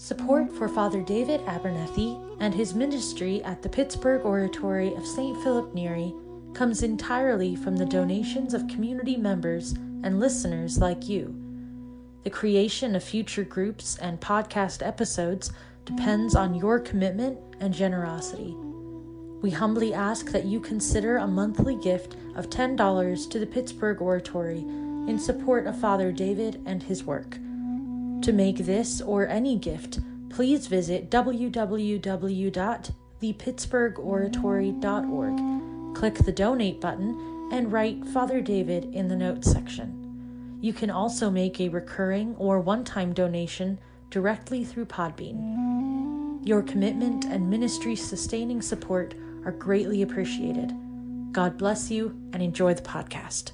Support for Father David Abernethy and his ministry at the Pittsburgh Oratory of St. Philip Neri comes entirely from the donations of community members and listeners like you. The creation of future groups and podcast episodes depends on your commitment and generosity. We humbly ask that you consider a monthly gift of $10 to the Pittsburgh Oratory in support of Father David and his work. To make this or any gift, please visit www.thepittsburghoratory.org, click the donate button, and write Father David in the notes section. You can also make a recurring or one-time donation directly through Podbean. Your commitment and ministry-sustaining support are greatly appreciated. God bless you and enjoy the podcast.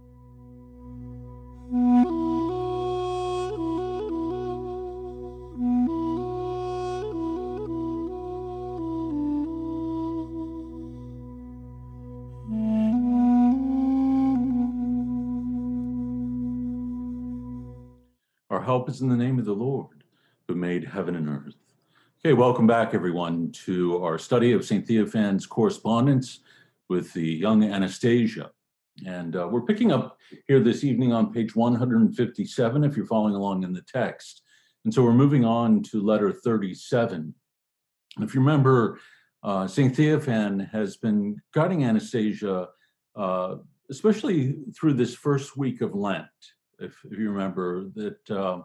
Our help is in the name of the Lord, who made heaven and earth. Okay, welcome back, everyone, to our study of St. Theophan's correspondence with the young Anastasia. And we're picking up here this evening on page 157, if you're following along in the text. And so we're moving on to letter 37. If you remember, St. Theophan has been guiding Anastasia, especially through this first week of Lent. If you remember that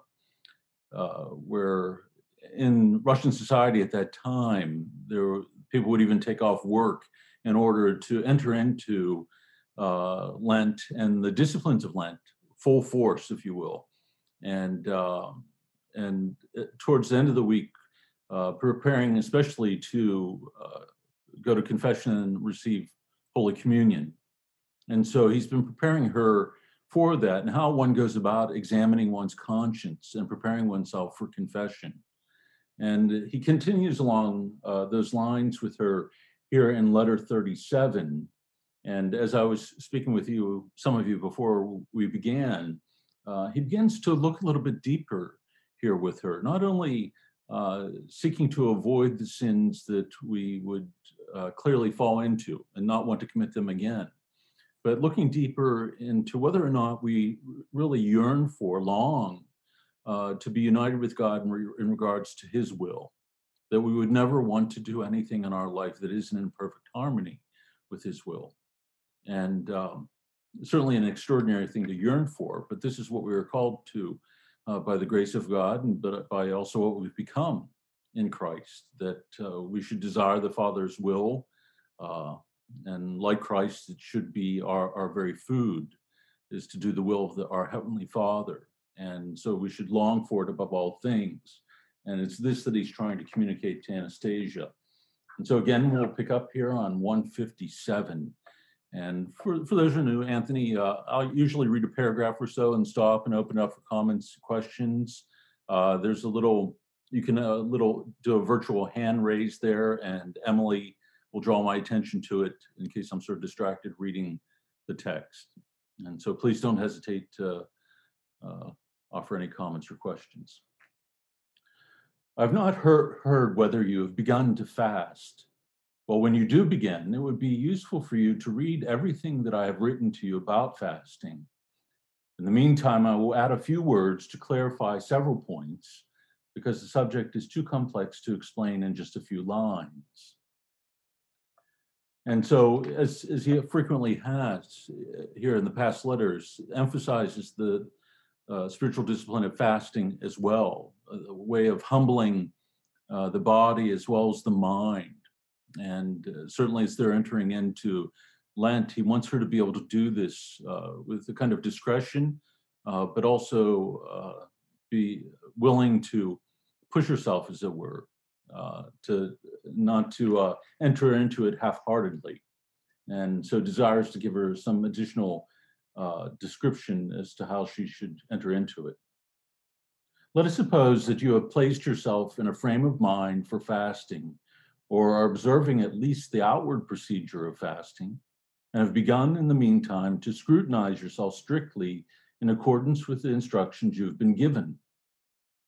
where in Russian society at that time, people would even take off work in order to enter into Lent and the disciplines of Lent, full force, if you will. And towards the end of the week, preparing especially to go to confession and receive Holy Communion. And so he's been preparing her for that and how one goes about examining one's conscience and preparing oneself for confession. And he continues along those lines with her here in letter 37. And as I was speaking with you, some of you before we began, he begins to look a little bit deeper here with her, not only seeking to avoid the sins that we would clearly fall into and not want to commit them again, but looking deeper into whether or not we really yearn for, long, to be united with God in regards to his will, that we would never want to do anything in our life that isn't in perfect harmony with his will. And certainly an extraordinary thing to yearn for, but this is what we are called to by the grace of God, but by also what we've become in Christ, that we should desire the Father's will, and like Christ, it should be our very food, is to do the will of our Heavenly Father. And so we should long for it above all things. And it's this that he's trying to communicate to Anastasia. And so again, we'll pick up here on 157. And for those who are new, Anthony, I'll usually read a paragraph or so and stop and open up for comments, questions. There's you can do a virtual hand raise there, and Emily will draw my attention to it in case I'm sort of distracted reading the text. And so please don't hesitate to offer any comments or questions. I've not heard whether you have begun to fast. Well, when you do begin, it would be useful for you to read everything that I have written to you about fasting. In the meantime, I will add a few words to clarify several points, because the subject is too complex to explain in just a few lines. And so, as he frequently has here in the past letters, emphasizes the spiritual discipline of fasting as well, a way of humbling the body as well as the mind. And certainly as they're entering into Lent, he wants her to be able to do this with a kind of discretion, but also be willing to push herself, as it were, to not to enter into it half-heartedly. And so desires to give her some additional description as to how she should enter into it. Let us suppose that you have placed yourself in a frame of mind for fasting, or are observing at least the outward procedure of fasting, and have begun in the meantime to scrutinize yourself strictly in accordance with the instructions you have been given.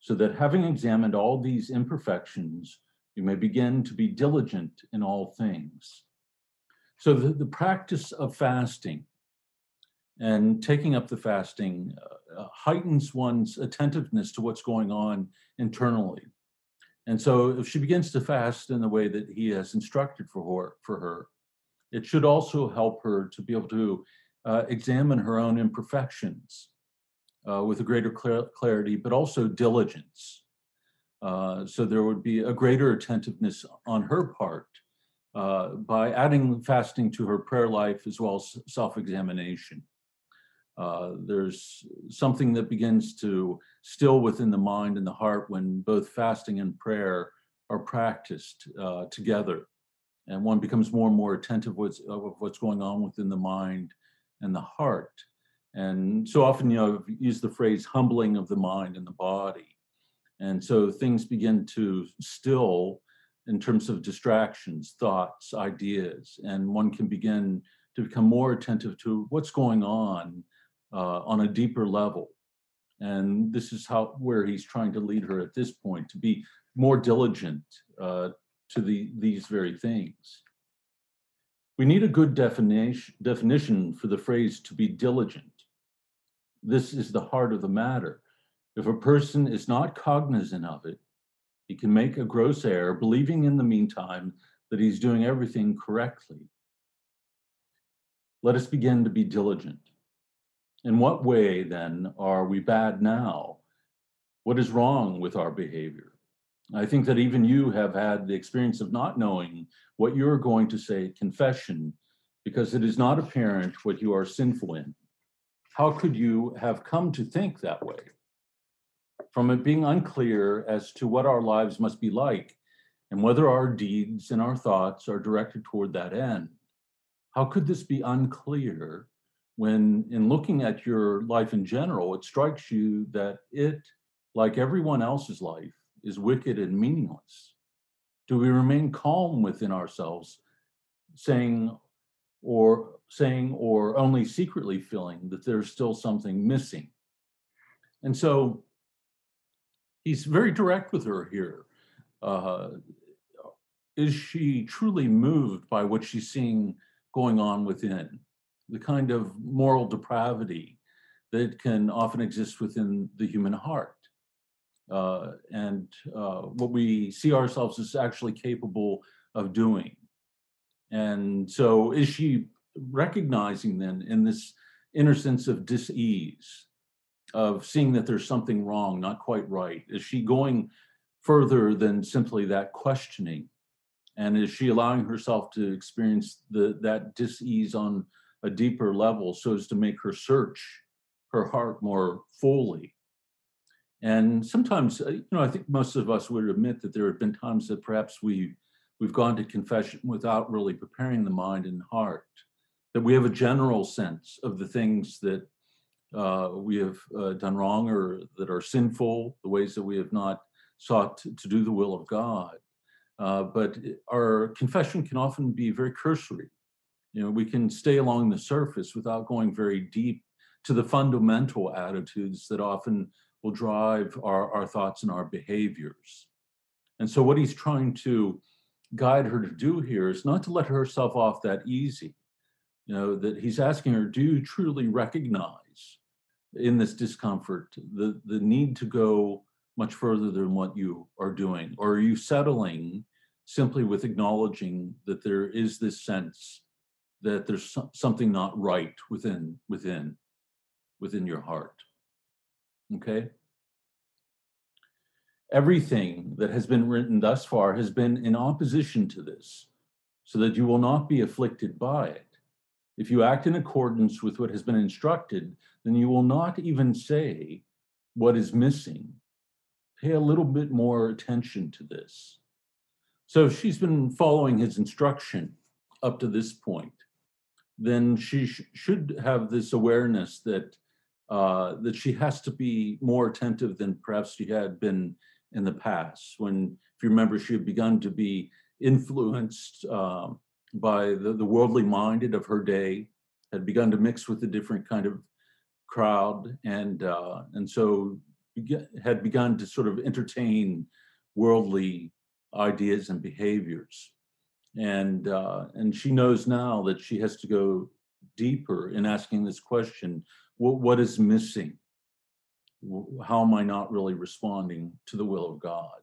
so that having examined all these imperfections, you may begin to be diligent in all things. So the practice of fasting and taking up the fasting heightens one's attentiveness to what's going on internally. And so if she begins to fast in the way that he has instructed for her, it should also help her to be able to examine her own imperfections with a greater clarity, but also diligence. So there would be a greater attentiveness on her part by adding fasting to her prayer life as well as self-examination. There's something that begins to still within the mind and the heart when both fasting and prayer are practiced together. And one becomes more and more attentive of what's going on within the mind and the heart. And so often, I've used the phrase humbling of the mind and the body. And so things begin to still in terms of distractions, thoughts, ideas, and one can begin to become more attentive to what's going on a deeper level. And this is where he's trying to lead her at this point, to be more diligent to these very things. We need a good definition for the phrase to be diligent. This is the heart of the matter. If a person is not cognizant of it, he can make a gross error, believing in the meantime that he's doing everything correctly. Let us begin to be diligent. In what way, then, are we bad now? What is wrong with our behavior? I think that even you have had the experience of not knowing what you're going to say at confession because it is not apparent what you are sinful in. How could you have come to think that way? From it being unclear as to what our lives must be like and whether our deeds and our thoughts are directed toward that end. How could this be unclear when, in looking at your life in general, it strikes you that it, like everyone else's life, is wicked and meaningless? Do we remain calm within ourselves, saying or only secretly feeling that there's still something missing? And so he's very direct with her here. Is she truly moved by what she's seeing going on within? The kind of moral depravity that can often exist within the human heart. And what we see ourselves as actually capable of doing. And so is she recognizing then in this inner sense of dis-ease, of seeing that there's something wrong, not quite right? Is she going further than simply that questioning? And is she allowing herself to experience that dis-ease on a deeper level so as to make her search her heart more fully? And sometimes, I think most of us would admit that there have been times that perhaps we've gone to confession without really preparing the mind and heart, that we have a general sense of the things that we have done wrong or that are sinful, the ways that we have not sought to do the will of God. But our confession can often be very cursory. We can stay along the surface without going very deep to the fundamental attitudes that often will drive our thoughts and our behaviors. And so what he's trying to guide her to do here is not to let herself off that easy. That he's asking her, do you truly recognize in this discomfort the need to go much further than what you are doing? Or are you settling simply with acknowledging that there is this sense that there's something not right within your heart? Okay? Everything that has been written thus far has been in opposition to this, so that you will not be afflicted by it. If you act in accordance with what has been instructed, then you will not even say what is missing. Pay a little bit more attention to this. So if she's been following his instruction up to this point, then she should have this awareness that she has to be more attentive than perhaps she had been in the past, when, if you remember, she had begun to be influenced by the worldly minded of her day, had begun to mix with a different kind of crowd, and so had begun to sort of entertain worldly ideas and behaviors. And she knows now that she has to go deeper in asking this question: what is missing? How am I not really responding to the will of God?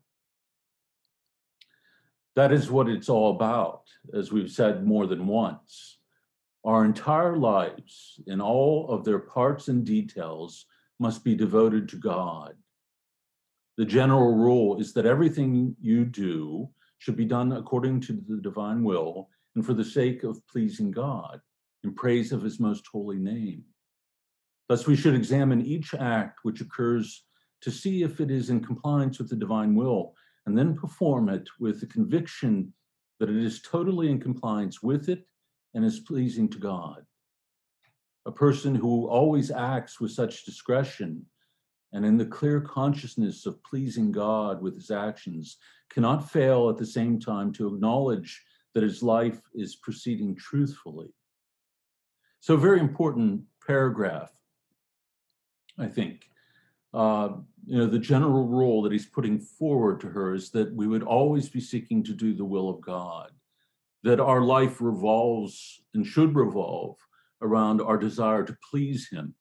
That is what it's all about, as we've said more than once. Our entire lives, in all of their parts and details, must be devoted to God. The general rule is that everything you do should be done according to the divine will and for the sake of pleasing God, in praise of his most holy name. Thus, we should examine each act which occurs to see if it is in compliance with the divine will, and then perform it with the conviction that it is totally in compliance with it and is pleasing to God. A person who always acts with such discretion and in the clear consciousness of pleasing God with his actions cannot fail at the same time to acknowledge that his life is proceeding truthfully. So, a very important paragraph, I think. The general rule that he's putting forward to her is that we would always be seeking to do the will of God, that our life revolves and should revolve around our desire to please him,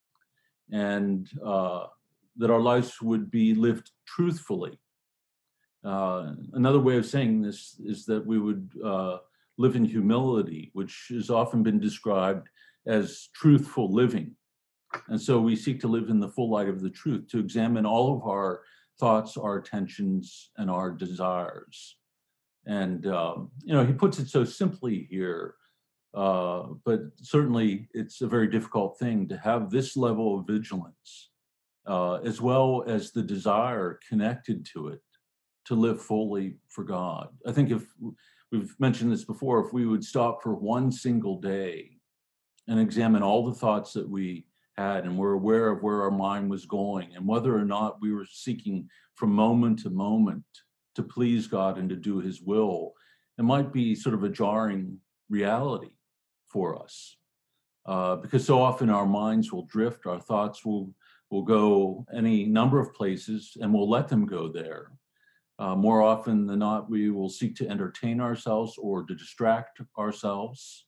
and that our lives would be lived truthfully. Another way of saying this is that we would live in humility, which has often been described as truthful living. And so we seek to live in the full light of the truth, to examine all of our thoughts, our attentions, and our desires. And, he puts it so simply here, but certainly it's a very difficult thing to have this level of vigilance, as well as the desire connected to it, to live fully for God. I think if we've mentioned this before, if we would stop for one single day and examine all the thoughts that we had, and we're aware of where our mind was going and whether or not we were seeking from moment to moment to please God and to do his will, it might be sort of a jarring reality for us. Because so often our minds will drift, our thoughts will go any number of places, and we'll let them go there. More often than not, we will seek to entertain ourselves or to distract ourselves,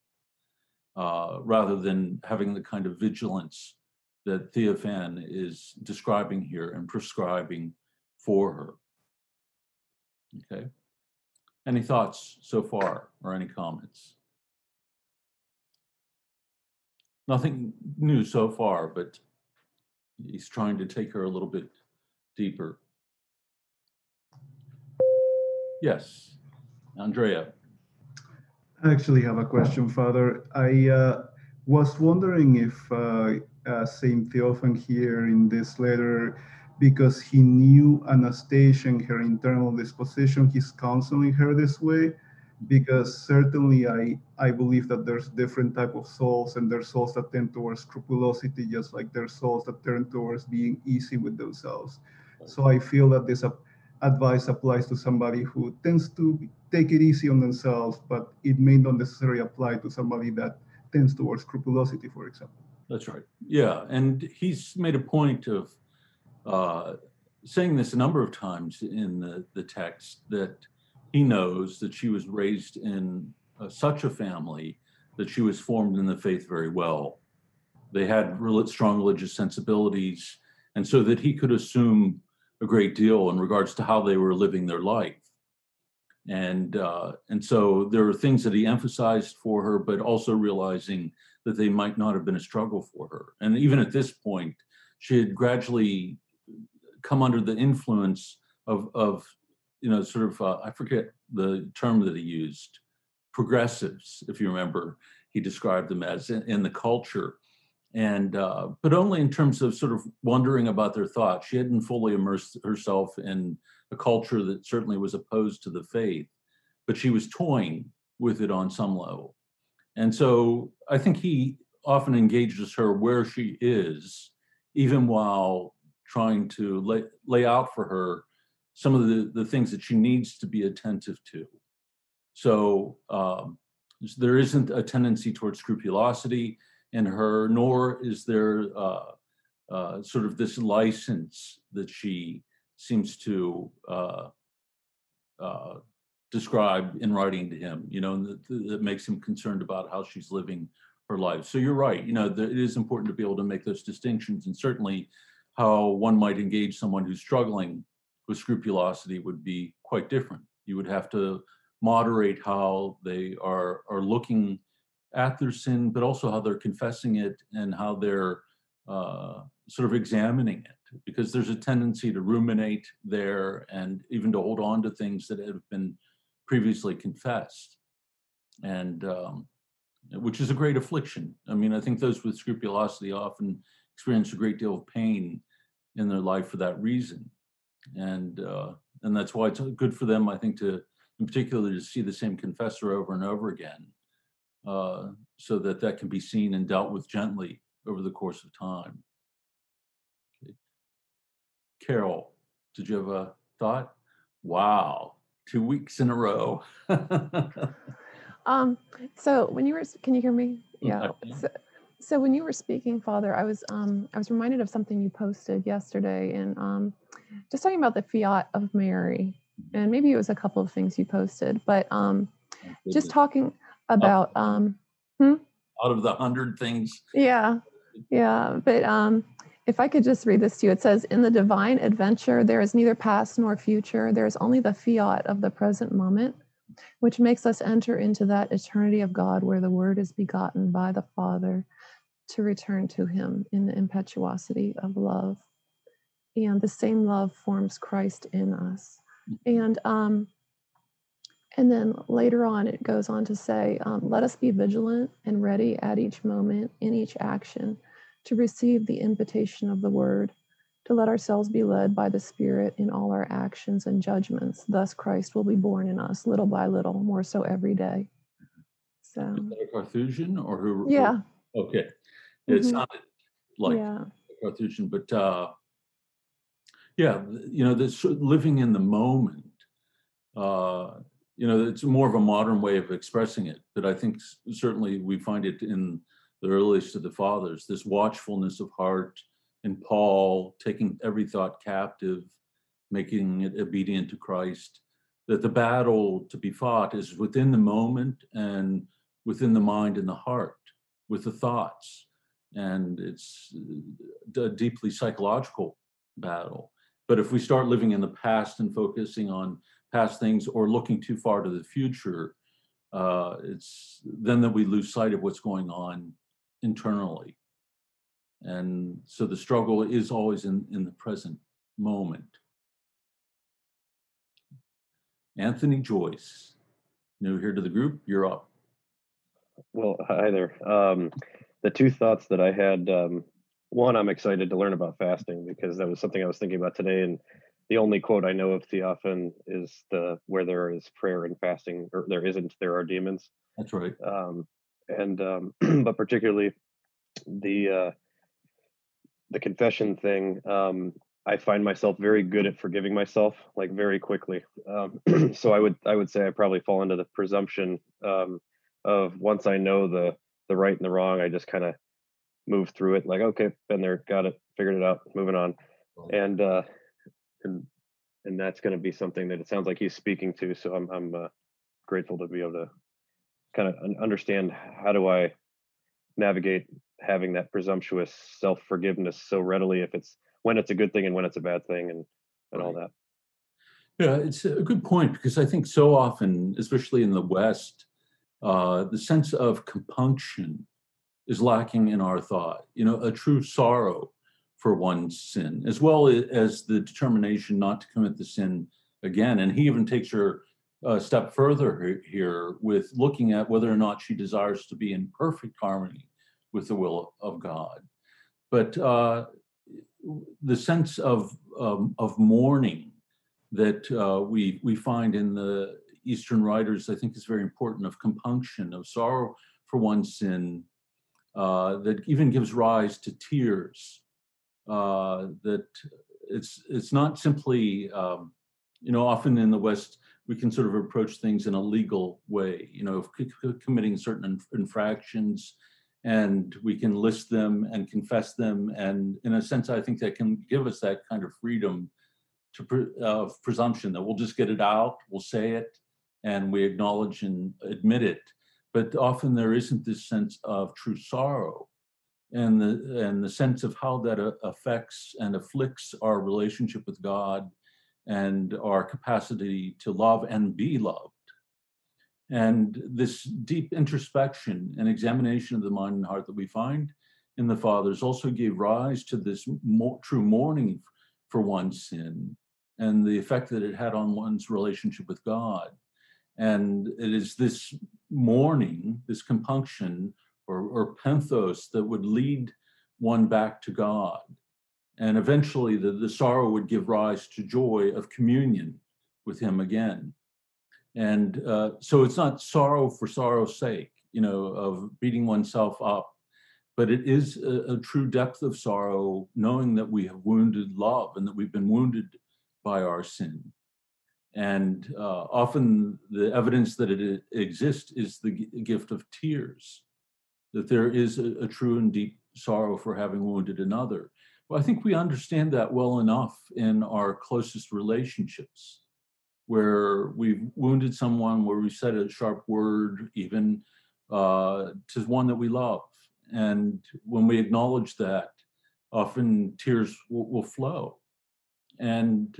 rather than having the kind of vigilance that Theophan is describing here and prescribing for her. Okay. Any thoughts so far, or any comments? Nothing new so far, but he's trying to take her a little bit deeper. Yes, Andrea. I actually have a question, Father. I was wondering if Saint Theophan here in this letter, because he knew Anastasia and her internal disposition, he's counseling her this way. Because certainly I believe that there's different type of souls, and there's souls that tend towards scrupulosity, just like there's souls that turn towards being easy with themselves. So I feel that this advice applies to somebody who tends to take it easy on themselves, but it may not necessarily apply to somebody that tends towards scrupulosity, for example. That's right. Yeah, and he's made a point of saying this a number of times in the text, that he knows that she was raised in such a family that she was formed in the faith very well. They had strong religious sensibilities, and so that he could assume a great deal in regards to how they were living their life. And so there are things that he emphasized for her, but also realizing that they might not have been a struggle for her. And even at this point, she had gradually come under the influence of I forget the term that he used, progressives, if you remember, he described them as in the culture. And but only in terms of sort of wondering about their thoughts. She hadn't fully immersed herself in a culture that certainly was opposed to the faith, but she was toying with it on some level. And so I think he often engages her where she is, even while trying to lay out for her some of the things that she needs to be attentive to. So there isn't a tendency towards scrupulosity in her, nor is there sort of this license that she seems to describe in writing to him, and that makes him concerned about how she's living her life. So you're right, it is important to be able to make those distinctions, and certainly how one might engage someone who's struggling with scrupulosity would be quite different. You would have to moderate how they are looking at their sin, but also how they're confessing it and how they're sort of examining it, because there's a tendency to ruminate there and even to hold on to things that have been previously confessed, and which is a great affliction. I mean, I think those with scrupulosity often experience a great deal of pain in their life for that reason, and that's why it's good for them, I think, to, in particular, to see the same confessor over and over again, so that can be seen and dealt with gently over the course of time. Okay. Carol, did you have a thought? Wow, 2 weeks in a row. So when you were, can you hear me? Yeah. So when you were speaking, Father, I was reminded of something you posted yesterday, and just talking about the fiat of Mary, and maybe it was a couple of things you posted, but just talking about out of the 100 things. Yeah. But if I could just read this to you, it says, "In the divine adventure, there is neither past nor future. There is only the fiat of the present moment, which makes us enter into that eternity of God where the Word is begotten by the Father to return to Him in the impetuosity of love. And the same love forms Christ in us." And then later on, it goes on to say, "Let us be vigilant and ready at each moment, in each action, to receive the invitation of the Word, to let ourselves be led by the Spirit in all our actions and judgments. Thus Christ will be born in us, little by little, more so every day." So, is that a Carthusian or who? Yeah. Okay. It sounded like Yeah. a Carthusian, but yeah, this living in the moment, it's more of a modern way of expressing it, but I think certainly we find it in the earliest of the fathers, this watchfulness of heart in Paul, taking every thought captive, making it obedient to Christ, that the battle to be fought is within the moment and within the mind and the heart, with the thoughts. And it's a deeply psychological battle. But if we start living in the past and focusing on past things or looking too far to the future, it's then that we lose sight of what's going on internally. And so the struggle is always in the present moment. Anthony Joyce, new here to the group, you're up. Well, hi there. The two thoughts that I had, one, I'm excited to learn about fasting because that was something I was thinking about today. And the only quote I know of Theophan is where there is prayer and fasting, or there isn't, there are demons. That's right. But particularly the confession thing, I find myself very good at forgiving myself, like very quickly. So I would say I probably fall into the presumption of once I know the right and the wrong, I just kind of move through it, like, okay, been there, got it, figured it out, moving on. And that's going to be something that it sounds like he's speaking to. So I'm grateful to be able to kind of understand how do I navigate having that presumptuous self-forgiveness so readily, if it's when it's a good thing and when it's a bad thing, and all that. Yeah, it's a good point, because I think so often, especially in the West, the sense of compunction is lacking in our thought. A true sorrow for one's sin, as well as the determination not to commit the sin again. And he even takes her a step further here with looking at whether or not she desires to be in perfect harmony with the will of God. But the sense of mourning that we find in the Eastern writers, I think, is very important, of compunction, of sorrow for one's sin, that even gives rise to tears. That it's not simply, often in the West, we can sort of approach things in a legal way, committing certain infractions and we can list them and confess them. And in a sense, I think that can give us that kind of freedom of presumption that we'll just get it out, we'll say it, and we acknowledge and admit it. But often there isn't this sense of true sorrow and the sense of how that affects and afflicts our relationship with God and our capacity to love and be loved. And this deep introspection and examination of the mind and heart that we find in the Fathers also gave rise to this true mourning for one's sin and the effect that it had on one's relationship with God. And it is this mourning, this compunction or penthos that would lead one back to God. And eventually the sorrow would give rise to joy of communion with him again. And so it's not sorrow for sorrow's sake, of beating oneself up, but it is a true depth of sorrow, knowing that we have wounded love and that we've been wounded by our sin. And often the evidence that it exists is the gift of tears, that there is a true and deep sorrow for having wounded another. Well, I think we understand that well enough in our closest relationships, where we've wounded someone, where we said a sharp word, even to one that we love. And when we acknowledge that, often tears will flow. And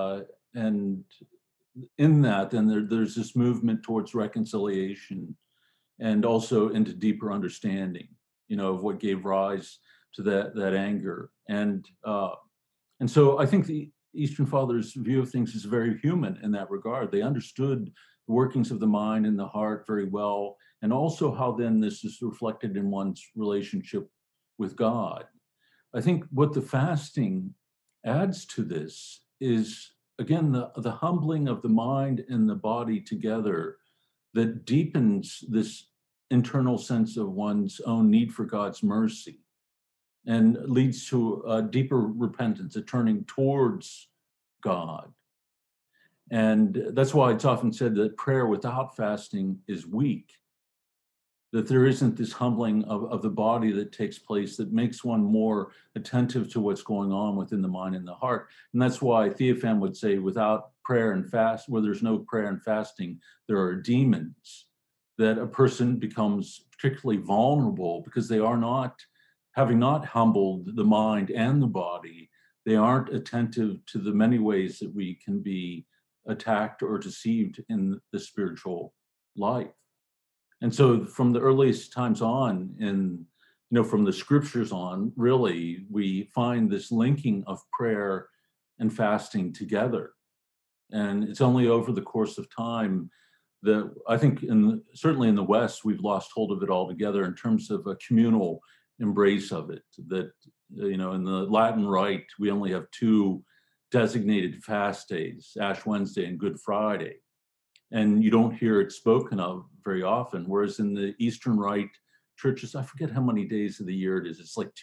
in that, then there's this movement towards reconciliation and also into deeper understanding, of what gave rise to that anger. And so I think the Eastern Fathers' view of things is very human in that regard. They understood the workings of the mind and the heart very well, and also how then this is reflected in one's relationship with God. I think what the fasting adds to this is, again, the humbling of the mind and the body together that deepens this internal sense of one's own need for God's mercy and leads to a deeper repentance, a turning towards God. And that's why it's often said that prayer without fasting is weak, that there isn't this humbling of the body that takes place that makes one more attentive to what's going on within the mind and the heart. And that's why Theophan would say, without prayer and fast, where there's no prayer and fasting, there are demons, that a person becomes particularly vulnerable because they are not, having not humbled the mind and the body, they aren't attentive to the many ways that we can be attacked or deceived in the spiritual life. And so from the earliest times on, from the scriptures on, really, we find this linking of prayer and fasting together. And it's only over the course of time that I think certainly in the West, we've lost hold of it altogether in terms of a communal embrace of it. That, in the Latin Rite, we only have two designated fast days, Ash Wednesday and Good Friday. And you don't hear it spoken of very often. Whereas in the Eastern Rite churches, I forget how many days of the year it is. It's like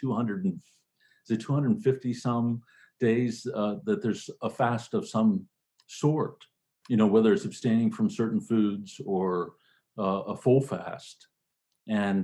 250 some days that there's a fast of some sort, whether it's abstaining from certain foods or a full fast. And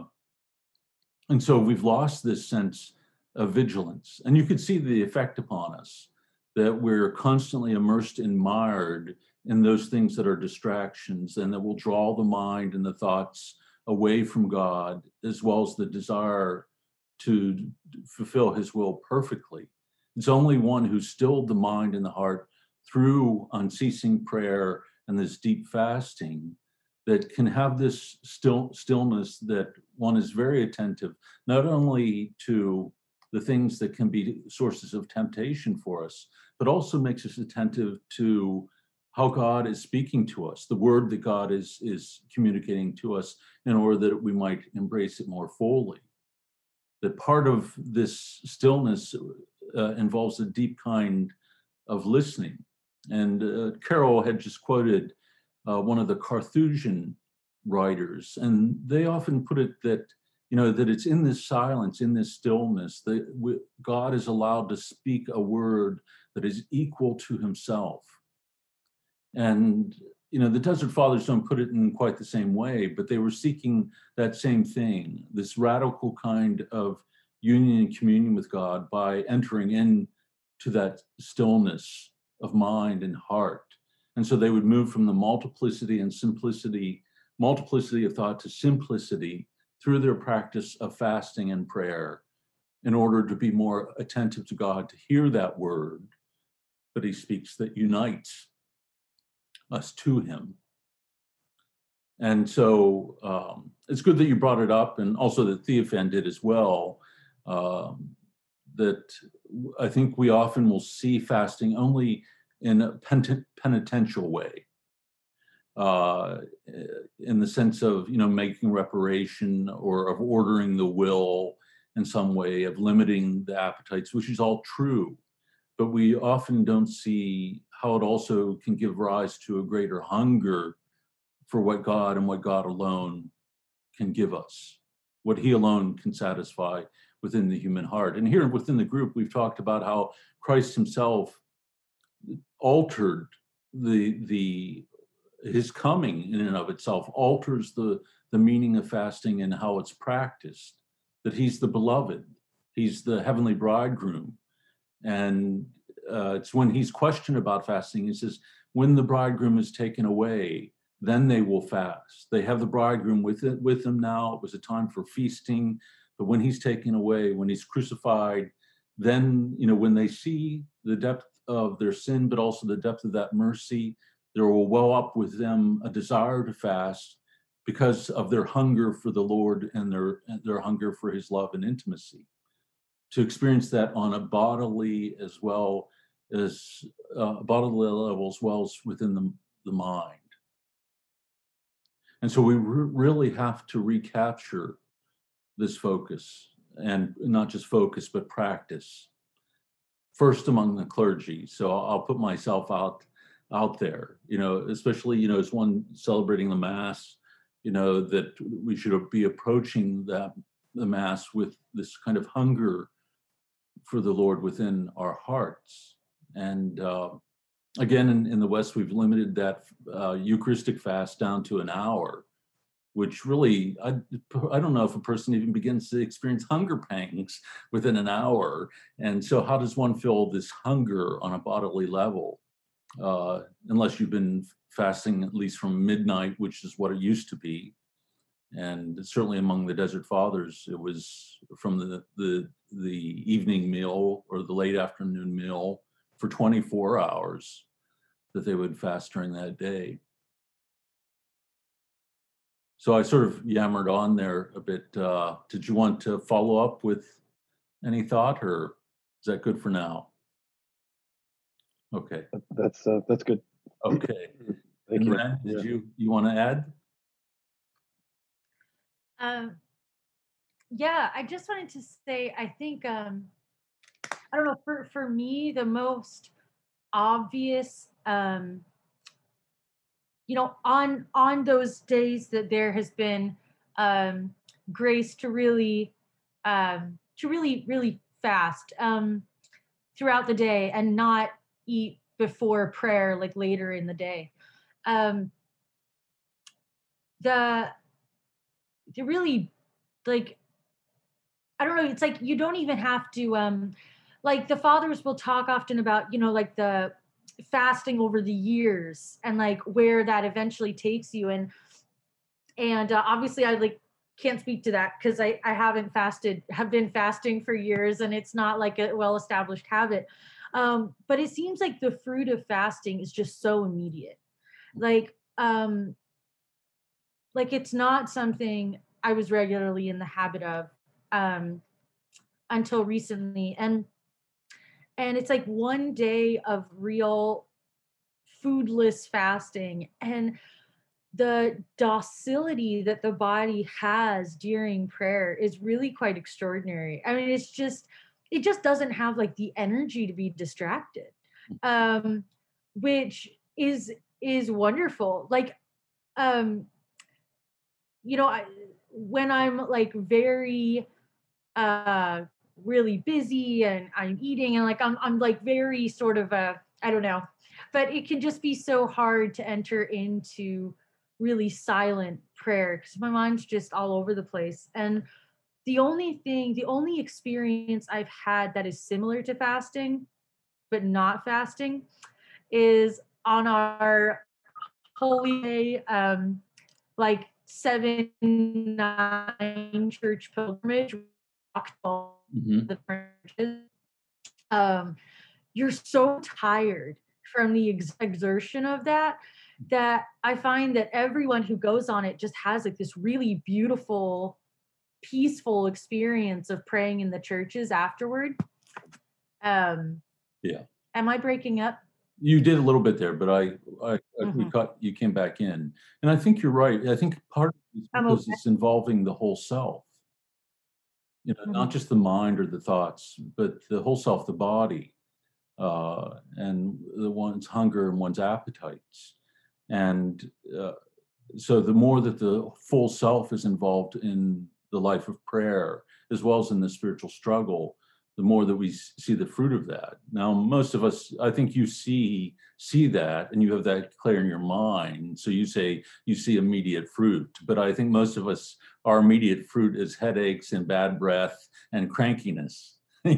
so we've lost this sense of vigilance. And you could see the effect upon us, that we're constantly immersed and mired in those things that are distractions and that will draw the mind and the thoughts away from God, as well as the desire to fulfill his will perfectly. It's only one who's stilled the mind and the heart through unceasing prayer and this deep fasting that can have this stillness, that one is very attentive, not only to the things that can be sources of temptation for us, but also makes us attentive to how God is speaking to us, the word that God is communicating to us, in order that we might embrace it more fully. That part of this stillness involves a deep kind of listening. And Carol had just quoted one of the Carthusian writers, and they often put it that, that it's in this silence, in this stillness, that God is allowed to speak a word that is equal to himself. And the Desert Fathers don't put it in quite the same way, but they were seeking that same thing, this radical kind of union and communion with God by entering into that stillness of mind and heart. And so they would move from the multiplicity of thought to simplicity through their practice of fasting and prayer in order to be more attentive to God, to hear that word that he speaks that unites us to him. And so it's good that you brought it up, and also that Theophan did as well, that I think we often will see fasting only in a penitential way, in the sense of, making reparation or of ordering the will in some way, of limiting the appetites, which is all true. But we often don't see how it also can give rise to a greater hunger for what God and what God alone can give us, what he alone can satisfy within the human heart. And here within the group, we've talked about how Christ himself altered his coming in and of itself alters the meaning of fasting and how it's practiced, that he's the beloved, he's the heavenly bridegroom. And it's when he's questioned about fasting, he says, when the bridegroom is taken away, then they will fast. They have the bridegroom with them now. It was a time for feasting, but when he's taken away, when he's crucified, then, when they see the depth of their sin, but also the depth of that mercy, there will well up with them a desire to fast because of their hunger for the Lord and their hunger for his love and intimacy. To experience that on a bodily as well as bodily level, as well as within the mind. And so we really have to recapture this focus, and not just focus, but practice. First among the clergy. So I'll put myself out there, especially, as one celebrating the Mass, that we should be approaching the Mass with this kind of hunger for the Lord within our hearts. And again, in the West, we've limited that Eucharistic fast down to an hour, which really, I don't know if a person even begins to experience hunger pangs within an hour. And so how does one feel this hunger on a bodily level? Unless you've been fasting at least from midnight, which is what it used to be. And certainly among the Desert Fathers, it was from the evening meal or the late afternoon meal for 24 hours that they would fast during that day. So I sort of yammered on there a bit. Did you want to follow up with any thought, or is that good for now? Okay. That's good. Okay. Thank you. Ren, did you want to add? Yeah, I just wanted to say, I think, I don't know, for me, the most obvious, on those days that there has been grace to really fast throughout the day and not eat before prayer, like later in the day. The really, like, I don't know, it's like you don't even have to, like the fathers will talk often about, like the fasting over the years and like where that eventually takes you. And obviously I can't speak to that because I have been fasting for years and it's not like a well-established habit. But it seems like the fruit of fasting is just so immediate. Like it's not something I was regularly in the habit of until recently. And it's like one day of real foodless fasting, and the docility that the body has during prayer is really quite extraordinary. I mean, it just doesn't have like the energy to be distracted, which is wonderful. Like, when I'm like very really busy and I'm eating and like I'm like very sort of I don't know. But it can just be so hard to enter into really silent prayer because my mind's just all over the place. And the only experience I've had that is similar to fasting, but not fasting, is on our holy day, like 7-9 church pilgrimage, we walked all Mhm. the churches. Um, you're so tired from the exertion of that that I find that everyone who goes on it just has like this really beautiful, peaceful experience of praying in the churches afterward. Um, Yeah. am I breaking up? You did a little bit there, but we Mhm. caught you came back in. And I think you're right. I think part of it is I'm because okay. it's involving the whole self, not Mhm. just the mind or the thoughts, but the whole self, the body, and the one's hunger and one's appetites. And so the more that the full self is involved in the life of prayer, as well as in the spiritual struggle, the more that we see the fruit of that. Now, most of us, I think you see that, and you have that clear in your mind. So you say you see immediate fruit, but I think most of us, our immediate fruit is headaches and bad breath and crankiness.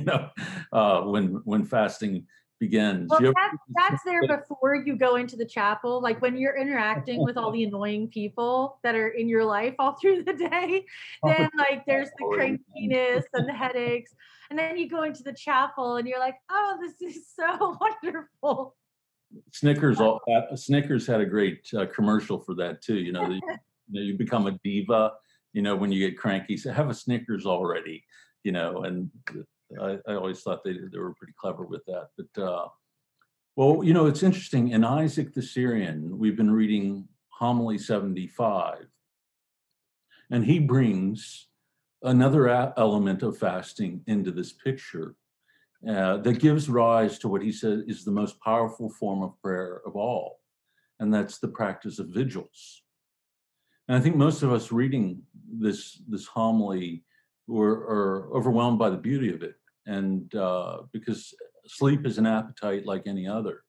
When fasting begins, Well, that's there before you go into the chapel. Like when you're interacting with all the annoying people that are in your life all through the day, then like there's the already crankiness and the headaches. And then you go into the chapel and you're like, oh, this is so wonderful. Snickers had a great commercial for that too. You become a diva. When you get cranky, so have a Snickers already. And I always thought they were pretty clever with that. But well, it's interesting. In Isaac the Syrian, we've been reading Homily 75, and he brings another element of fasting into this picture that gives rise to what he said is the most powerful form of prayer of all, and that's the practice of vigils. And I think most of us reading this homily are overwhelmed by the beauty of it, and because sleep is an appetite like any other,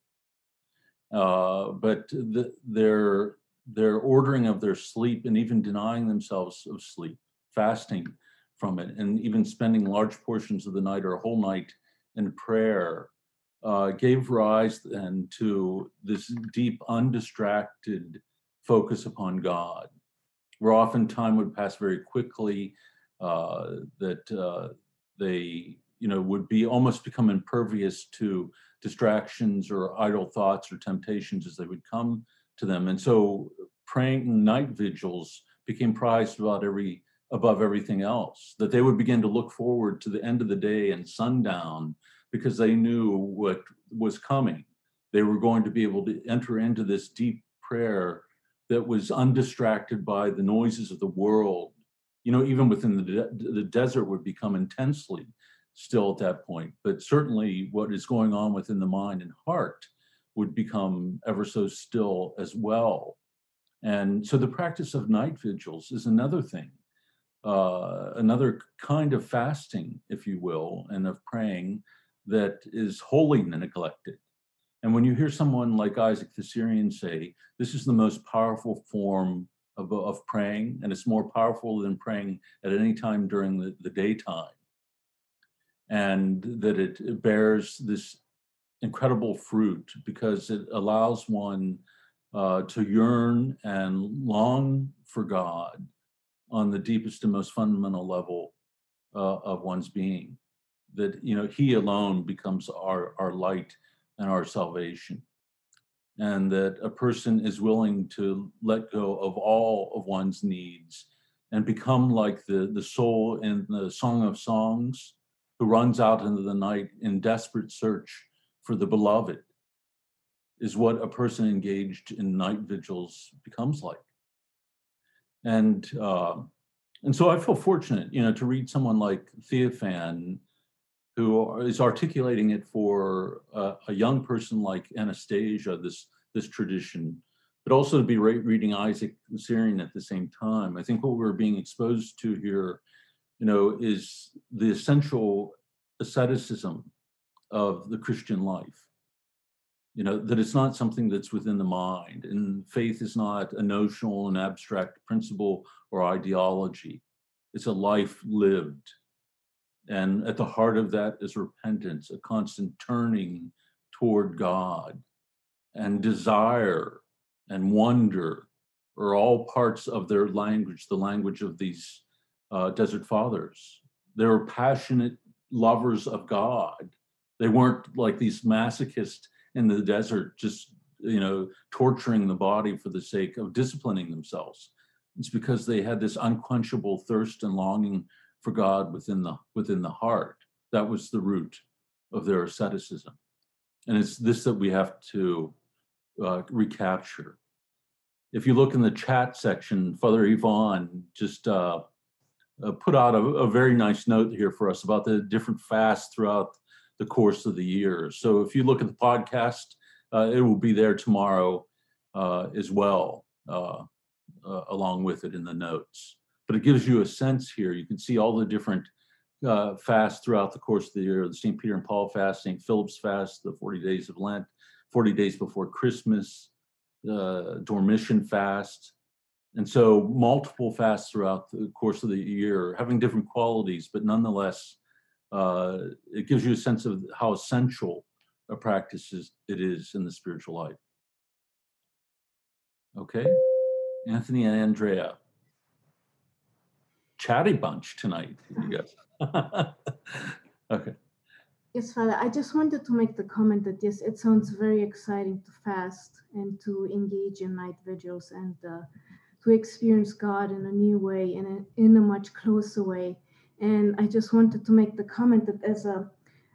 but their ordering of their sleep and even denying themselves of sleep, fasting from it, and even spending large portions of the night or a whole night in prayer gave rise then to this deep, undistracted focus upon God, where often time would pass very quickly, that they, would be almost become impervious to distractions or idle thoughts or temptations as they would come to them. And so praying night vigils became prized above everything else, that they would begin to look forward to the end of the day and sundown because they knew what was coming. They were going to be able to enter into this deep prayer that was undistracted by the noises of the world. Even within the desert would become intensely still at that point, but certainly what is going on within the mind and heart would become ever so still as well. And so the practice of night vigils is another thing, another kind of fasting, if you will, and of praying that is wholly neglected. And when you hear someone like Isaac the Syrian say, this is the most powerful form of praying, and it's more powerful than praying at any time during the daytime, and that it bears this incredible fruit because it allows one to yearn and long for God on the deepest and most fundamental level of one's being. That He alone becomes our light and our salvation, and that a person is willing to let go of all of one's needs and become like the soul in the Song of Songs, who runs out into the night in desperate search for the beloved, is what a person engaged in night vigils becomes like. And so I feel fortunate, to read someone like Theophan, who is articulating it for a young person like Anastasia, this tradition, but also to be reading Isaac the Syrian at the same time. I think what we're being exposed to here, is the essential asceticism of the Christian life. that it's not something that's within the mind, and faith is not a notional and abstract principle or ideology. It's a life lived. And at the heart of that is repentance, a constant turning toward God. And desire and wonder are all parts of their language, the language of these desert fathers. They were passionate lovers of God. They weren't like these masochists in the desert, just torturing the body for the sake of disciplining themselves. It's because they had this unquenchable thirst and longing for God within the heart. That was the root of their asceticism. And it's this that we have to recapture. If you look in the chat section, Father Yvonne just put out a very nice note here for us about the different fasts throughout the course of the year. So if you look at the podcast, it will be there tomorrow as well, along with it in the notes. But it gives you a sense here. You can see all the different fasts throughout the course of the year: the St. Peter and Paul fast, St. Philip's fast, the 40 days of Lent, 40 days before Christmas, Dormition fast. And so multiple fasts throughout the course of the year, having different qualities, but nonetheless, it gives you a sense of how essential a practice it is in the spiritual life. Okay, Anthony and Andrea. Chatty bunch tonight, you guys. Okay. Yes, Father, I just wanted to make the comment that yes, it sounds very exciting to fast and to engage in night vigils and to experience God in a new way and in a much closer way. And I just wanted to make the comment that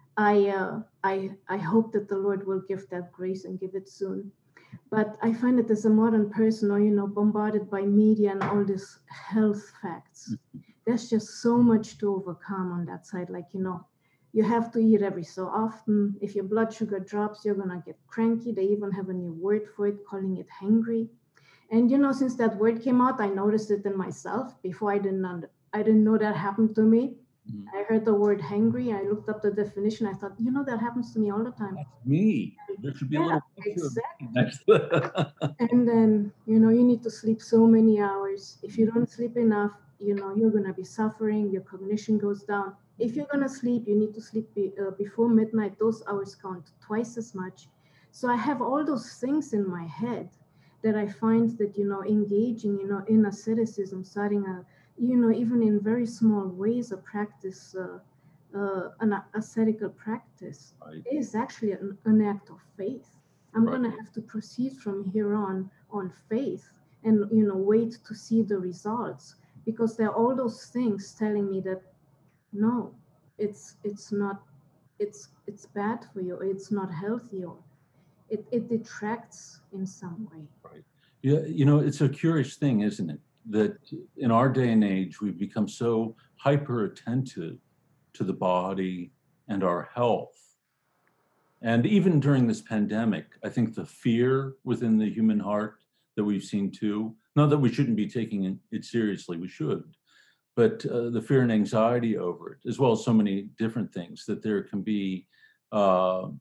I hope that the Lord will give that grace and give it soon. But I find that as a modern person, or bombarded by media and all these health facts, there's just so much to overcome on that side. Like, you have to eat every so often. If your blood sugar drops, you're gonna get cranky. They even have a new word for it, calling it hangry. And since that word came out, I noticed it in myself. Before I didn't know that happened to me. Mm-hmm. I heard the word hangry. I looked up the definition. I thought, that happens to me all the time. That's me. There should be a little picture exactly. And then, you need to sleep so many hours. If you don't sleep enough, you're going to be suffering. Your cognition goes down. If you're going to sleep, you need to sleep before midnight. Those hours count twice as much. So I have all those things in my head that I find that, engaging, in asceticism, starting even in very small ways, a practice, an ascetical practice, right, is actually an act of faith. I'm right. going to have to proceed from here on faith and, wait to see the results, because there are all those things telling me that, no, it's not, it's bad for you, it's not healthy, or it detracts in some way. Right. Yeah, it's a curious thing, isn't it? That in our day and age, we've become so hyper attentive to the body and our health. And even during this pandemic, I think the fear within the human heart that we've seen too, not that we shouldn't be taking it seriously, we should, but the fear and anxiety over it, as well as so many different things, that there can be a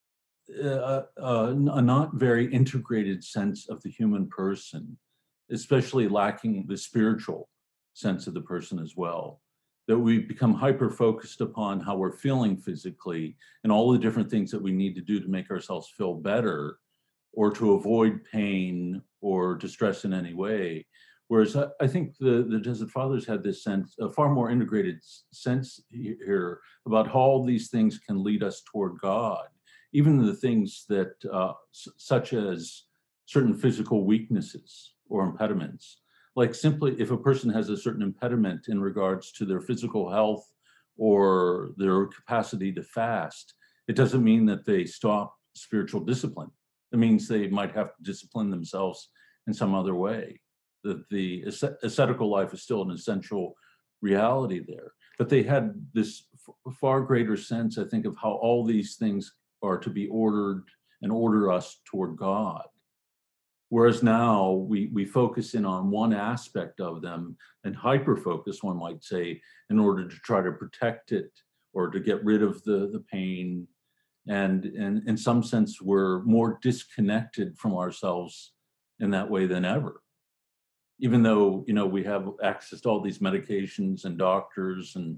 not very integrated sense of the human person, especially lacking the spiritual sense of the person as well. That we become hyper-focused upon how we're feeling physically and all the different things that we need to do to make ourselves feel better or to avoid pain or distress in any way. Whereas I think the Desert Fathers had this sense, a far more integrated sense here about how all these things can lead us toward God. Even the things that, such as certain physical weaknesses or impediments. Like simply, if a person has a certain impediment in regards to their physical health or their capacity to fast, it doesn't mean that they stop spiritual discipline. It means they might have to discipline themselves in some other way. That the ascetical life is still an essential reality there. But they had this far greater sense, I think, of how all these things are to be ordered and order us toward God. Whereas now we focus in on one aspect of them and hyper-focus, one might say, in order to try to protect it or to get rid of the pain And in some sense, we're more disconnected from ourselves in that way than ever. Even though, we have access to all these medications and doctors and,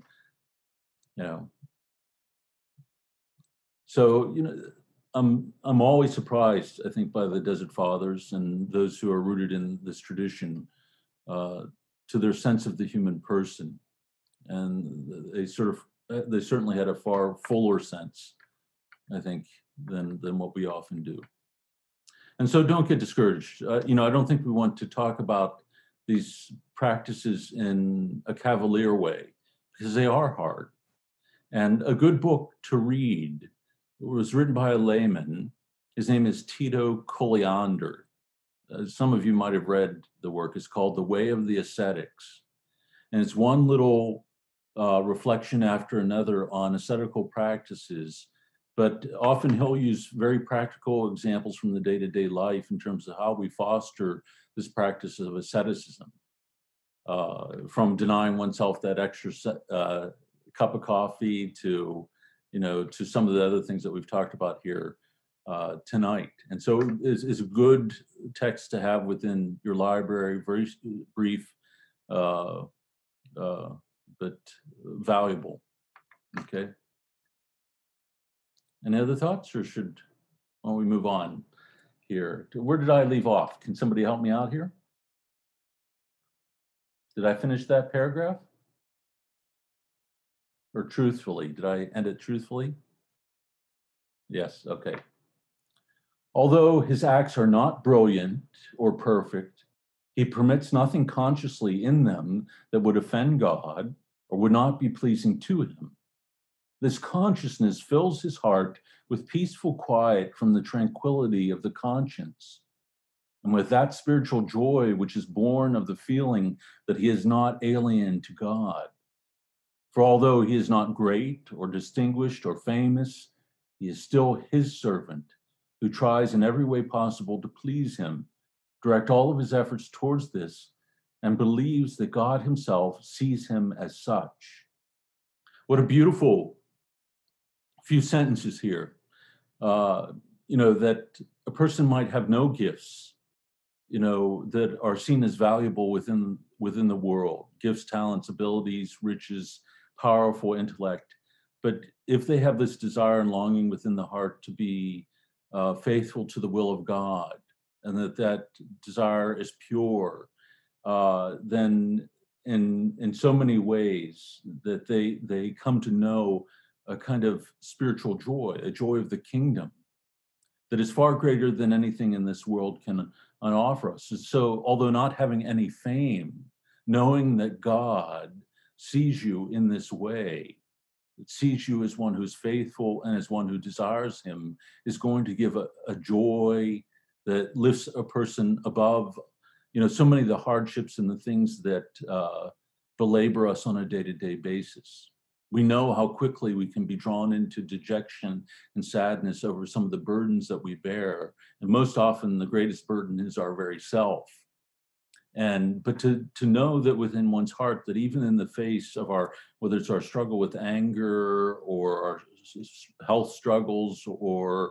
so, I'm always surprised, I think, by the Desert Fathers and those who are rooted in this tradition, to their sense of the human person. And they certainly had a far fuller sense, I think, than what we often do. And so don't get discouraged. I don't think we want to talk about these practices in a cavalier way, because they are hard. And a good book to read was written by a layman. His name is Tito Coliander. Some of you might have read the work. It's called The Way of the Ascetics. And it's one little reflection after another on ascetical practices. But often he'll use very practical examples from the day-to-day life in terms of how we foster this practice of asceticism, from denying oneself that extra cup of coffee to, to some of the other things that we've talked about here tonight. And so it's a good text to have within your library, very brief, but valuable. Okay. Any other thoughts, or why don't we move on here? Where did I leave off? Can somebody help me out here? Did I finish that paragraph? Or truthfully? Did I end it truthfully? Yes, okay. Although his acts are not brilliant or perfect, he permits nothing consciously in them that would offend God or would not be pleasing to him. This consciousness fills his heart with peaceful quiet from the tranquility of the conscience, and with that spiritual joy which is born of the feeling that he is not alien to God. For although he is not great or distinguished or famous, he is still his servant who tries in every way possible to please him, direct all of his efforts towards this, and believes that God himself sees him as such. What a beautiful few sentences here. That a person might have no gifts, that are seen as valuable within the world, gifts, talents, abilities, riches, powerful intellect. But if they have this desire and longing within the heart to be faithful to the will of God, and that desire is pure, then in so many ways that they come to know a kind of spiritual joy, a joy of the kingdom that is far greater than anything in this world can offer us. And so, although not having any fame, knowing that God sees you in this way, sees you as one who's faithful and as one who desires him, is going to give a joy that lifts a person above, so many of the hardships and the things that belabor us on a day-to-day basis. We know how quickly we can be drawn into dejection and sadness over some of the burdens that we bear. And most often the greatest burden is our very self. But to know that within one's heart, that even in the face of whether it's our struggle with anger or our health struggles or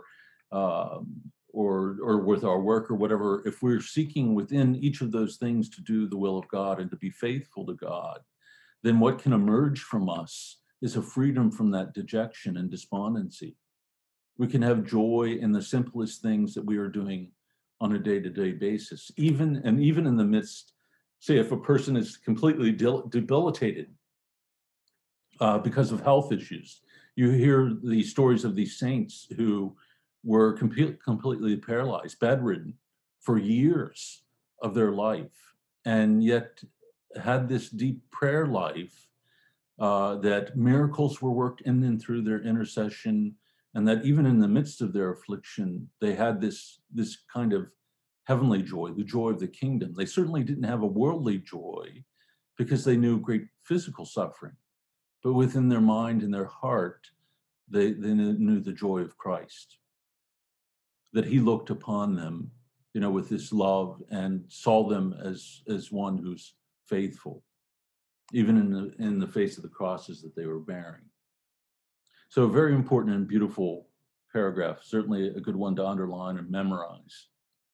with our work or whatever, if we're seeking within each of those things to do the will of God and to be faithful to God, then what can emerge from us is a freedom from that dejection and despondency. We can have joy in the simplest things that we are doing on a day-to-day basis, even in the midst, say, if a person is completely debilitated because of health issues. You hear the stories of these saints who were completely paralyzed, bedridden for years of their life, and yet had this deep prayer life, that miracles were worked in and through their intercession, and that even in the midst of their affliction, they had this kind of heavenly joy, the joy of the kingdom. They certainly didn't have a worldly joy because they knew great physical suffering, but within their mind and their heart, they knew the joy of Christ, that he looked upon them, with this love and saw them as one who's faithful, even in the face of the crosses that they were bearing. So a very important and beautiful paragraph, certainly a good one to underline and memorize.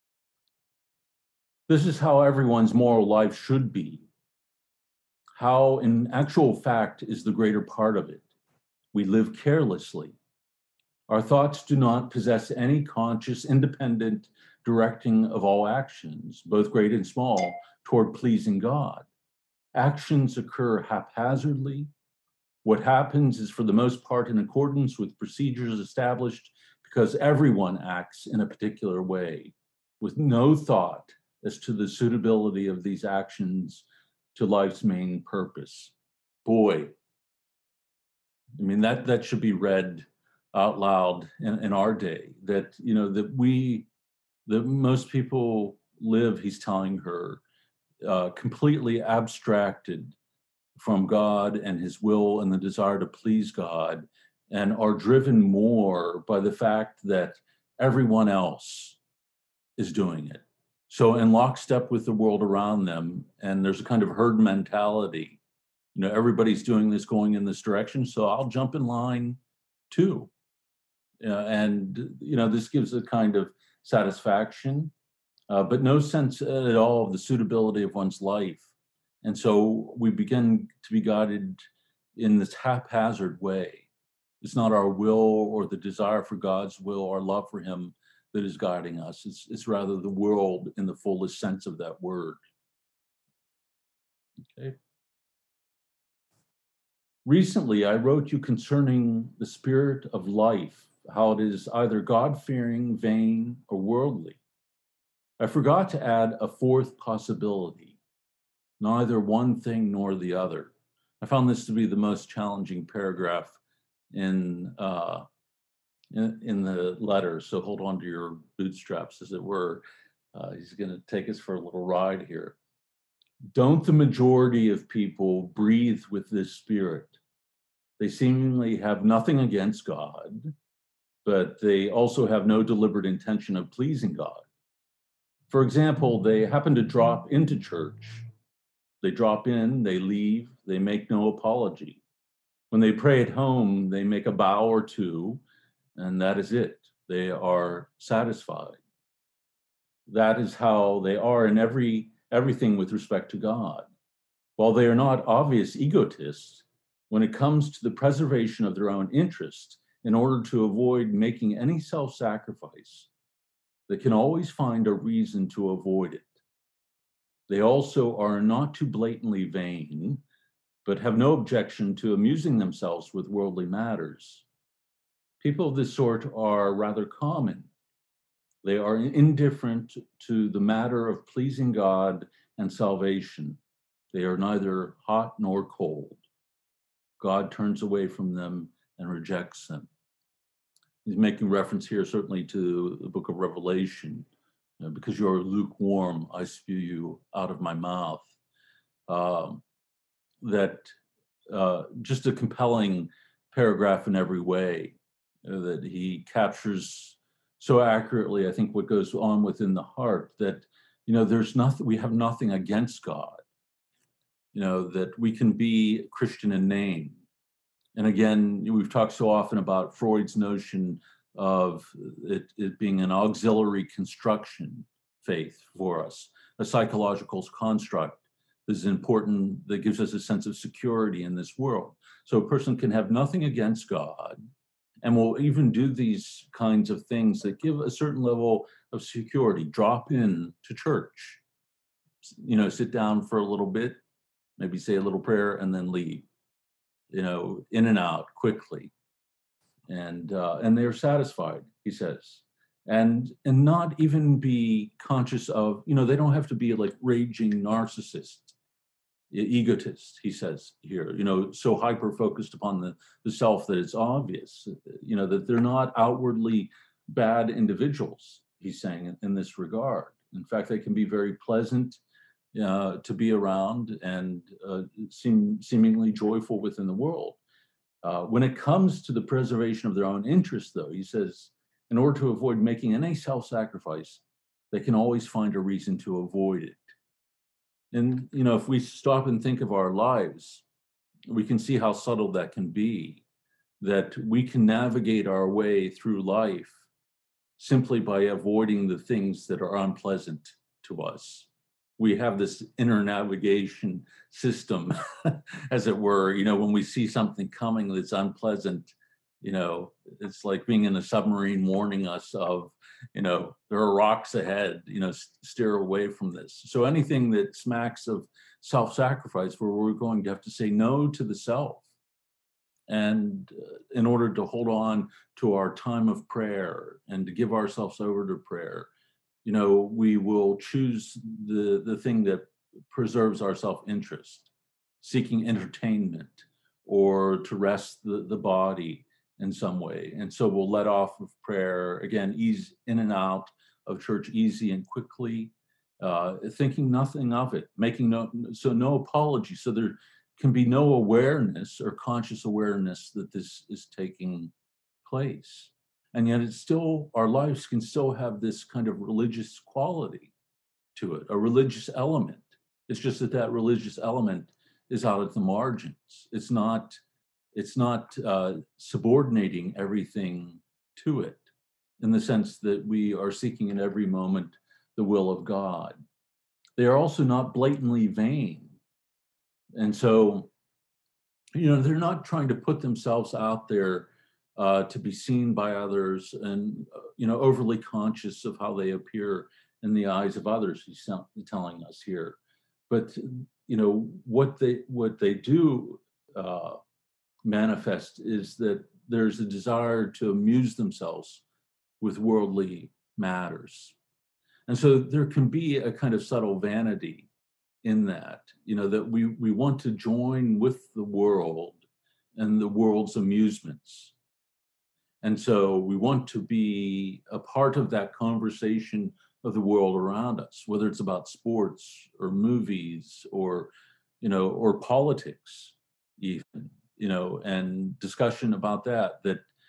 This is how everyone's moral life should be. How, in actual fact, is the greater part of it. We live carelessly. Our thoughts do not possess any conscious, independent directing of all actions, both great and small, toward pleasing God. Actions occur haphazardly. What happens is for the most part in accordance with procedures established because everyone acts in a particular way, with no thought as to the suitability of these actions to life's main purpose. Boy, I mean, that should be read out loud in our day, that, you know, that most people live, he's telling her, completely abstracted from God and his will and the desire to please God, and are driven more by the fact that everyone else is doing it. So in lockstep with the world around them, and there's a kind of herd mentality, you know, everybody's doing this, going in this direction, so I'll jump in line too. And, you know, this gives a kind of satisfaction, but no sense at all of the suitability of one's life. And so we begin to be guided in this haphazard way. It's not our will or the desire for God's will or love for him that is guiding us. It's rather the world in the fullest sense of that word. Okay. Recently, I wrote you concerning the spirit of life, how it is either God-fearing, vain, or worldly. I forgot to add a fourth possibility, neither one thing nor the other. I found this to be the most challenging paragraph in the letter, so hold on to your bootstraps, as it were. He's going to take us for a little ride here. Don't the majority of people breathe with this spirit? They seemingly have nothing against God, but they also have no deliberate intention of pleasing God. For example, they happen to drop into church. They drop in, they leave, they make no apology. When they pray at home, they make a bow or two, and that is it. They are satisfied. That is how they are in everything with respect to God. While they are not obvious egotists, when it comes to the preservation of their own interest, in order to avoid making any self-sacrifice, they can always find a reason to avoid it. They also are not too blatantly vain, but have no objection to amusing themselves with worldly matters. People of this sort are rather common. They are indifferent to the matter of pleasing God and salvation. They are neither hot nor cold. God turns away from them and rejects them. He's making reference here certainly to the book of Revelation. Because you're lukewarm, I spew you out of my mouth. Just a compelling paragraph in every way, that he captures so accurately, I think, what goes on within the heart, that, you know, there's nothing, we have nothing against God, you know, that we can be Christian in name. And again, we've talked so often about Freud's notion of it being an auxiliary construction faith for us, a psychological construct that is important, that gives us a sense of security in this world. So a person can have nothing against God and will even do these kinds of things that give a certain level of security. Drop in to church, you know, sit down for a little bit, maybe say a little prayer, and then leave, you know, in and out quickly. And they're satisfied, he says, and not even be conscious of, you know, they don't have to be like raging narcissists, egotists, he says here, you know, so hyper-focused upon the self that it's obvious, you know, that they're not outwardly bad individuals, he's saying, in this regard. In fact, they can be very pleasant to be around and seemingly joyful within the world. When it comes to the preservation of their own interests, though, he says, in order to avoid making any self-sacrifice, they can always find a reason to avoid it. And, you know, if we stop and think of our lives, we can see how subtle that can be. that we can navigate our way through life simply by avoiding the things that are unpleasant to us. We have this inner navigation system, as it were. When we see something coming that's unpleasant, it's like being in a submarine warning us of, there are rocks ahead, steer away from this. So anything that smacks of self-sacrifice, where we're going to have to say no to the self, and in order to hold on to our time of prayer and to give ourselves over to prayer, we will choose the thing that preserves our self-interest, seeking entertainment or to rest the body in some way. And so we'll let off of prayer, again, ease in and out of church easy and quickly, thinking nothing of it, making no apology. So there can be no awareness or conscious awareness that this is taking place. And yet our lives can still have this kind of religious quality to it, a religious element. It's just that religious element is out at the margins. It's not subordinating everything to it, in the sense that we are seeking in every moment the will of God. They are also not blatantly vain. And so, they're not trying to put themselves out there to be seen by others, and overly conscious of how they appear in the eyes of others. He's telling us here, but what they do manifest is that there's a desire to amuse themselves with worldly matters, and so there can be a kind of subtle vanity in that, that we want to join with the world and the world's amusements. And so we want to be a part of that conversation of the world around us, whether it's about sports or movies or politics even, and discussion about that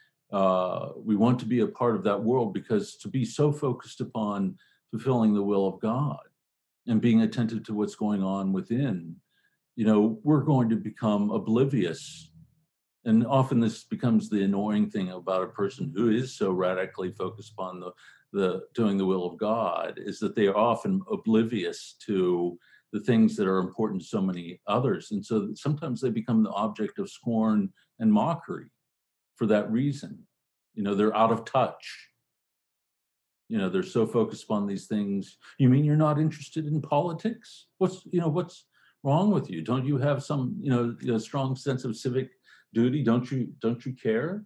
we want to be a part of that world, because to be so focused upon fulfilling the will of God and being attentive to what's going on within, we're going to become oblivious. And often this becomes the annoying thing about a person who is so radically focused upon the doing the will of God, is that they are often oblivious to the things that are important to so many others. And so sometimes they become the object of scorn and mockery for that reason. They're out of touch. They're so focused upon these things. You mean you're not interested in politics? What's wrong with you? Don't you have some, strong sense of civic duty? Don't you care?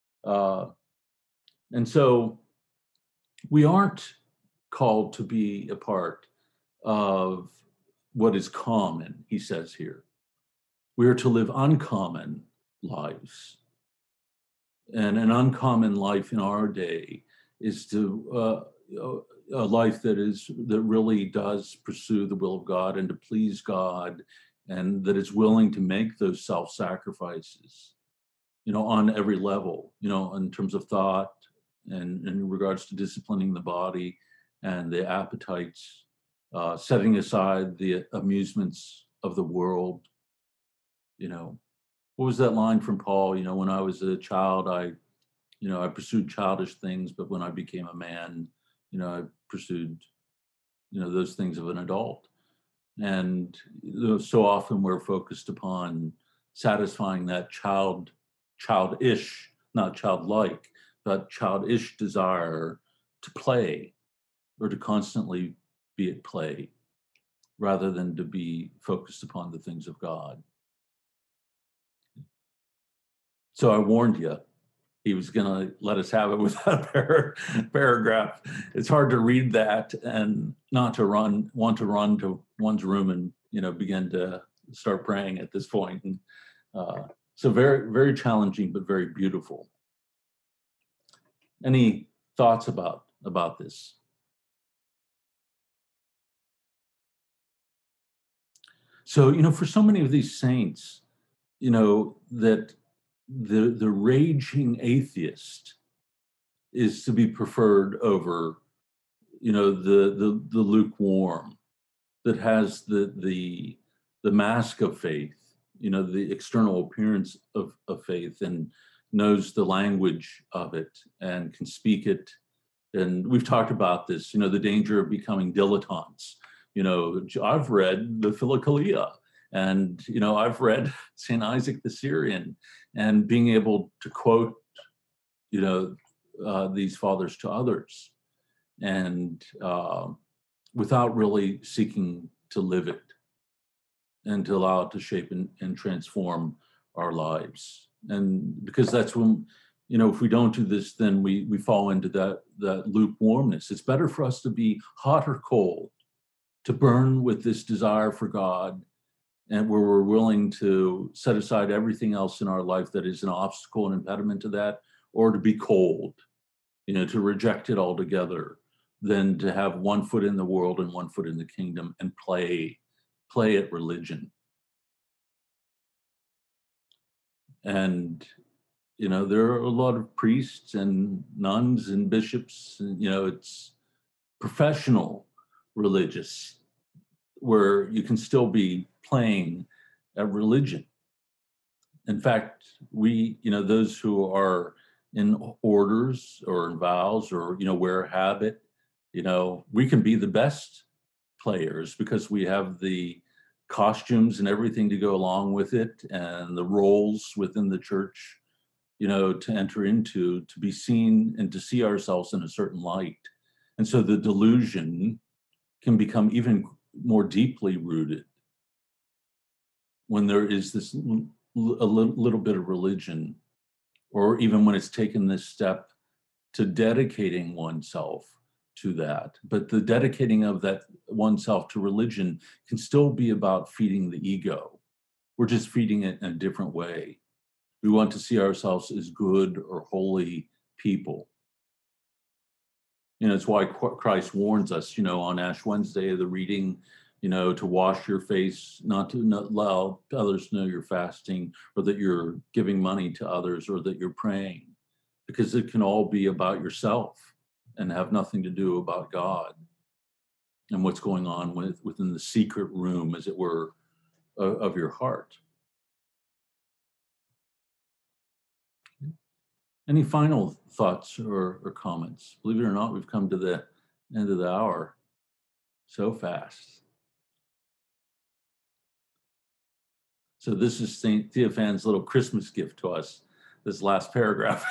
And so we aren't called to be a part of what is common, he says here. We are to live uncommon lives. And an uncommon life in our day is to a life that really does pursue the will of God and to please God, and that is willing to make those self-sacrifices, on every level, in terms of thought and in regards to disciplining the body and the appetites, setting aside the amusements of the world. What was that line from Paul? When I was a child, I pursued childish things, but when I became a man, I pursued, those things of an adult. And so often we're focused upon satisfying that childish, not childlike, but childish desire to play or to constantly be at play, rather than to be focused upon the things of God. So I warned you, he was going to let us have it without a paragraph. It's hard to read that and not to want to run to one's room and begin to start praying at this point. And so very, very challenging, but very beautiful. Any thoughts about this? So for so many of these saints, that the raging atheist is to be preferred over, the lukewarm, that has the mask of faith, the external appearance of faith, and knows the language of it and can speak it. And we've talked about this, the danger of becoming dilettantes. I've read the Philokalia, and, I've read St. Isaac the Syrian, and being able to quote, these fathers to others, and without really seeking to live it and to allow it to shape and transform our lives. And because that's when, if we don't do this, then we fall into that lukewarmness. It's better for us to be hot or cold, to burn with this desire for God, and where we're willing to set aside everything else in our life that is an obstacle and impediment to that, or to be cold, to reject it altogether, than to have one foot in the world and one foot in the kingdom and play at religion. And there are a lot of priests and nuns and bishops, and it's professional religious, where you can still be playing at religion. In fact, those who are in orders or in vows, or wear a habit, we can be the best players because we have the costumes and everything to go along with it, and the roles within the church, to enter into, to be seen and to see ourselves in a certain light. And so the delusion can become even more deeply rooted when there is this a little bit of religion, or even when it's taken this step to dedicating oneself to that. But the dedicating of that oneself to religion can still be about feeding the ego. We're just feeding it in a different way. We want to see ourselves as good or holy people. It's why Christ warns us, on Ash Wednesday, the reading, to wash your face, not to allow others know you're fasting, or that you're giving money to others, or that you're praying, because it can all be about yourself and have nothing to do about God and what's going on within the secret room, as it were, of your heart. Any final thoughts or comments? Believe it or not, we've come to the end of the hour so fast. So this is St. Theophan's little Christmas gift to us, this last paragraph.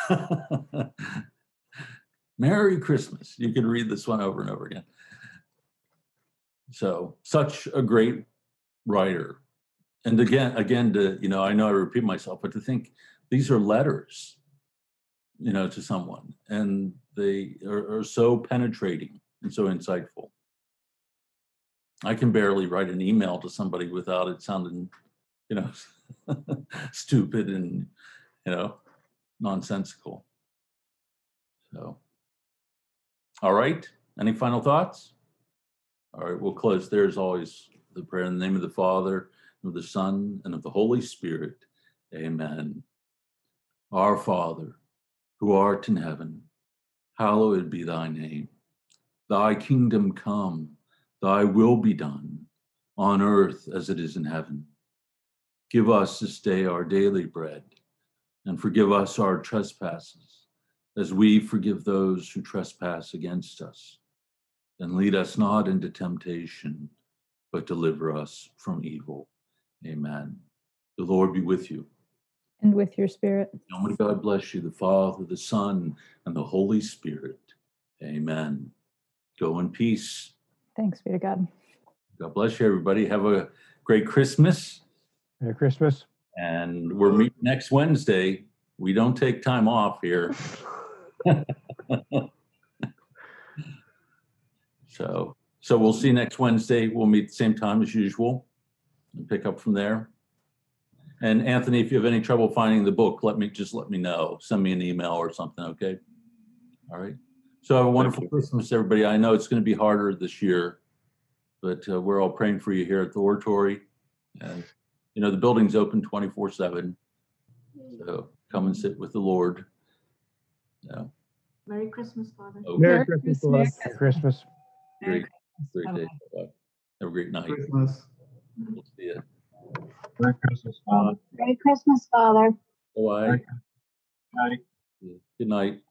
Merry Christmas. You can read this one over and over again. So, such a great writer. And again, to, I know I repeat myself, but to think these are letters, to someone, and they are so penetrating and so insightful. I can barely write an email to somebody without it sounding, stupid and, nonsensical. So, all right. Any final thoughts? All right, we'll close there as always. The prayer in the name of the Father, and of the Son, and of the Holy Spirit. Amen. Our Father, who art in heaven, hallowed be thy name. Thy kingdom come, thy will be done, on earth as it is in heaven. Give us this day our daily bread, and forgive us our trespasses, as we forgive those who trespass against us. And lead us not into temptation, but deliver us from evil. Amen. The Lord be with you. And with your spirit. And God bless you, the Father, the Son, and the Holy Spirit. Amen. Go in peace. Thanks be to God. God bless you, everybody. Have a great Christmas. Merry Christmas. And we're meeting next Wednesday. We don't take time off here. So we'll see you next Wednesday. We'll meet at the same time as usual and pick up from there. And Anthony, if you have any trouble finding the book, let me know. Send me an email or something, okay? All right. So have a wonderful Christmas, everybody. I know it's going to be harder this year, but we're all praying for you here at the Oratory. And, the building's open 24/7. So come and sit with the Lord. Yeah. Merry Christmas, Father. Okay. Merry Christmas. Merry Christmas. Great day. Bye. Have a great night. Christmas. We'll see you. Merry Christmas, Father. Merry Christmas, Father. Bye. Good night.